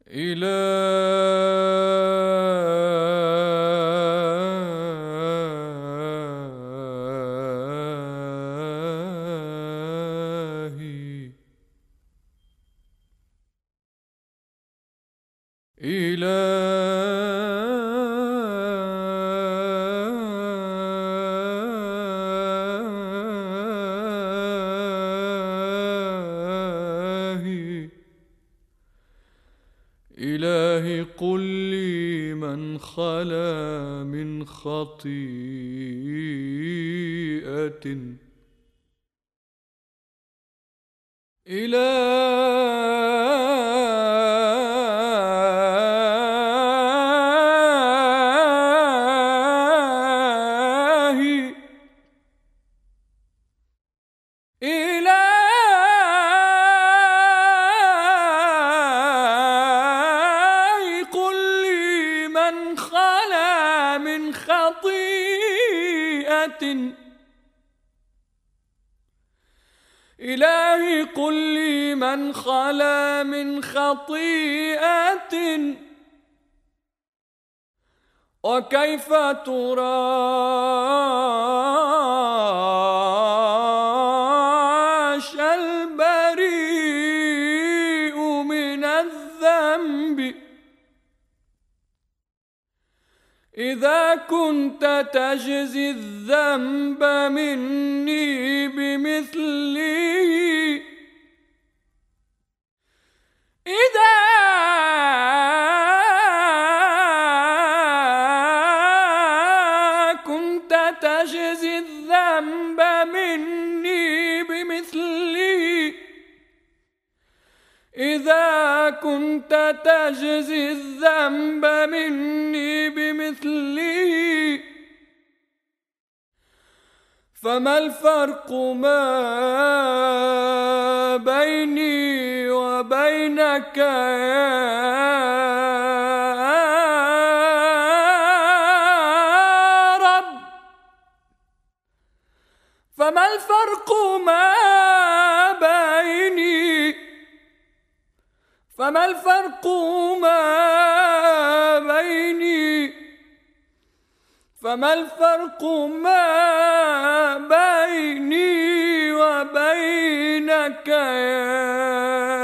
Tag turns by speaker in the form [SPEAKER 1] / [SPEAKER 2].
[SPEAKER 1] إلهي إلهي إلهي قل لي من خلا من خطيئة إلهي إلهي قل لي من خلا من خطيئة إلهي قل لي من خلا من خطيئة وكيف تراش البريء من الذنب إذا كنت تجزي الذنب مني بمثله إذا كنت تجزي الذنب مني بمثله إذا كنت تجزي الذنب مني بمثله فما الفرق ما بيني وبينك يا رب فما الفرق ما بيني فما الفرق ما بيني فما الفرق ما بيني وبينك يا